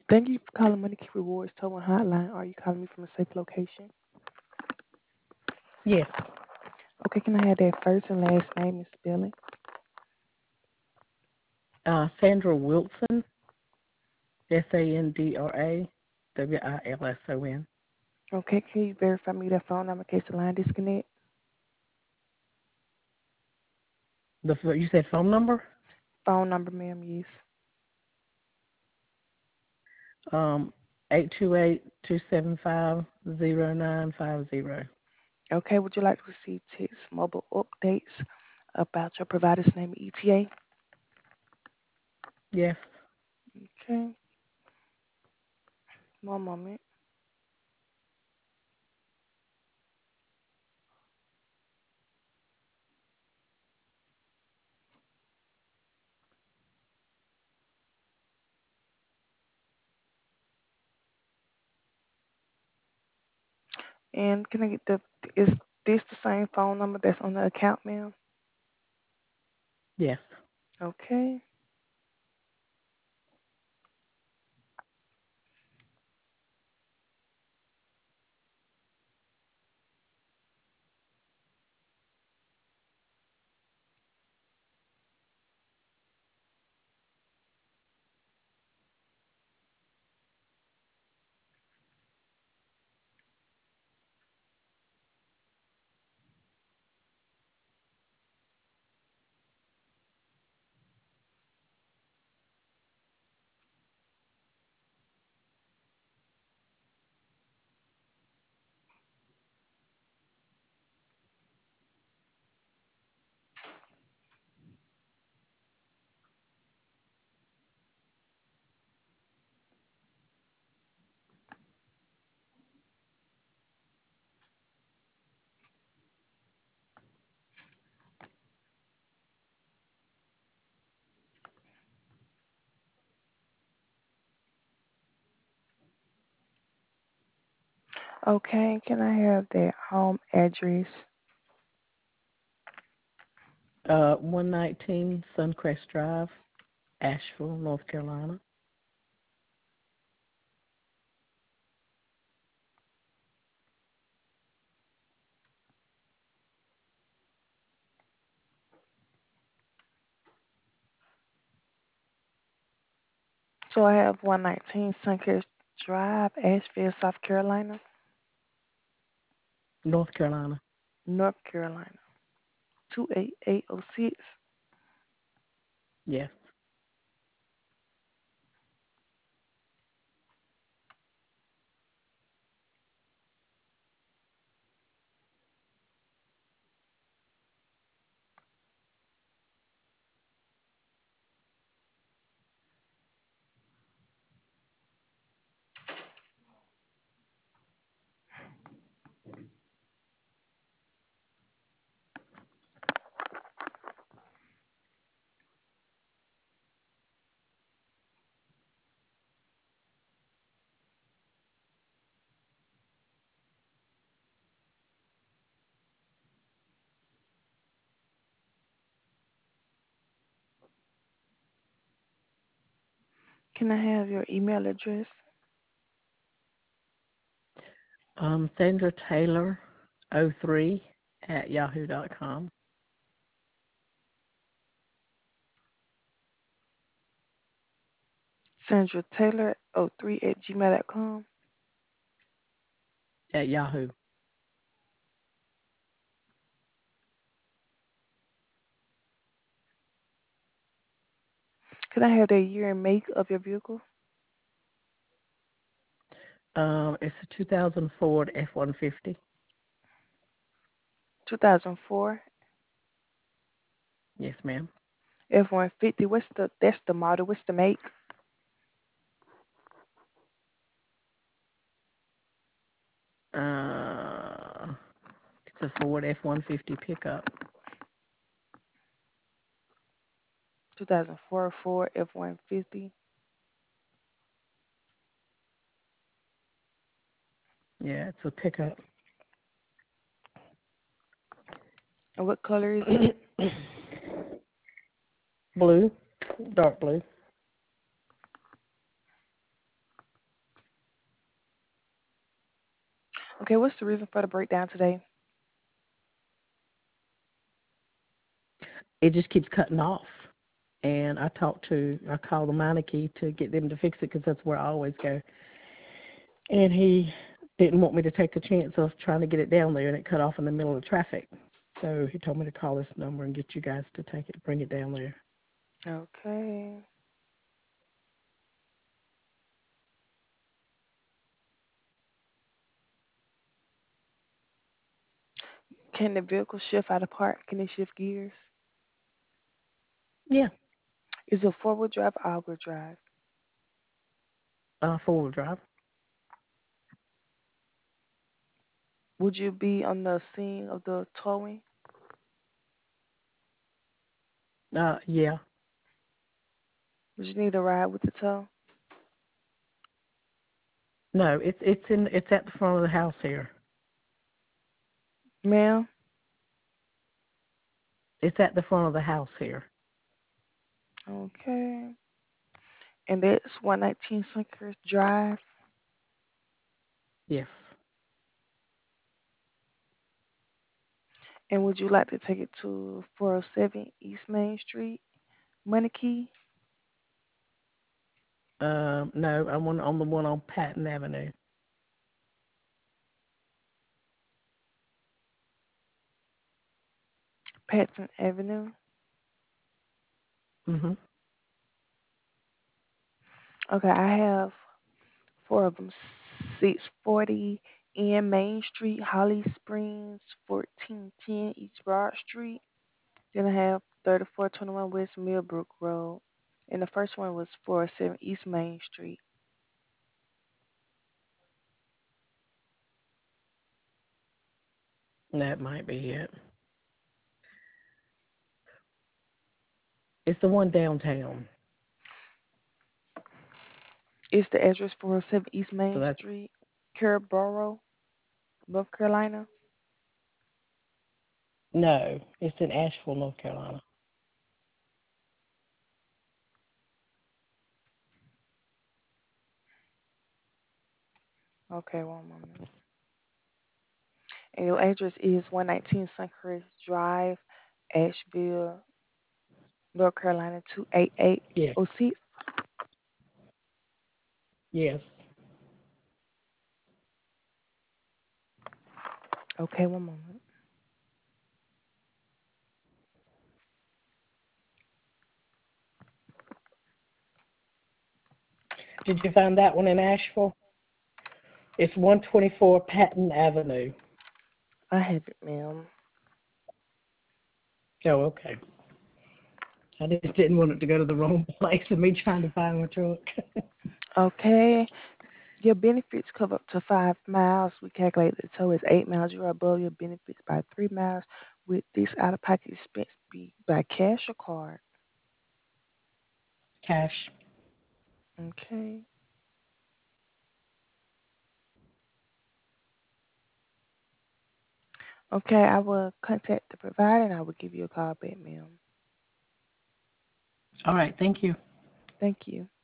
Thank you for calling Money Key Rewards Towing Hotline. Are you calling me from a safe location? Yes. Okay, can I have that first and last name and spelling? Sandra Wilson, SandrawIlson. Okay, can you verify me that phone number in case the line disconnect? You said phone number? Phone number, ma'am, yes. Um, 828-275-0950. Okay, would you like to receive text mobile updates about your provider's name and ETA? Yes. Okay, one moment. And can I get is this the same phone number that's on the account, ma'am? Yes. Okay. Okay, can I have that home address? 119 Suncrest Drive, Asheville, North Carolina. So I have 119 Suncrest Drive, Asheville, South Carolina, North Carolina. North Carolina, 28806. Yes. Can I have your email address? Sandra Taylor 03 at yahoo.com. Sandra Taylor03 at gmail.com. At Yahoo. Can I have the year and make of your vehicle? It's a 2000 Ford F-150. 2004 Yes, ma'am. F-150. That's the model. What's the make? Uh, it's a Ford F-150 pickup. 2004 Ford F-150. Yeah, it's a pickup. And what color is it? Blue, dark blue. Okay, what's the reason for the breakdown today? It just keeps cutting off. And I called the Meineke to get them to fix it because that's where I always go. And he didn't want me to take the chance of trying to get it down there, and it cut off in the middle of traffic. So he told me to call this number and get you guys to take it, bring it down there. Okay. Can the vehicle shift out of park? Can it shift gears? Yeah, Is it four-wheel drive or all-wheel drive? 4-wheel drive. Would you be on the scene of the towing? Yeah. Would you need a ride with the tow? No, it's at the front of the house here. Ma'am? It's at the front of the house here. Okay. And that's 119 Sunkers Drive. Yes. And would you like to take it to 407 East Main Street, Money Key, No, I want on the one on Patton Avenue. Patton Avenue? Mhm. Okay, I have four of them. 640 N Main Street, Holly Springs, 1410 East Broad Street. Then I have 3421 West Millbrook Road. And the first one was 407 East Main Street. That might be it. It's the one downtown. Is the address 407 East So Main that's Street, Carrboro, North Carolina? no, it's in Asheville, North Carolina. Okay, one moment. And your address is 119 Suncrest Drive, Asheville, North Carolina Yes. 28806. Yes. Okay, one moment. Did you find that one in Asheville? It's 124 Patton Avenue. I have it, ma'am. Oh, okay. I just didn't want it to go to the wrong place and me trying to find my truck. Okay. Your benefits cover up to 5 miles. We calculate the total is 8 miles. You are above your benefits by 3 miles. With this out of pocket expense be by cash or card? Cash. Okay. Okay, I will contact the provider and I will give you a call back, ma'am. All right. Thank you. Thank you.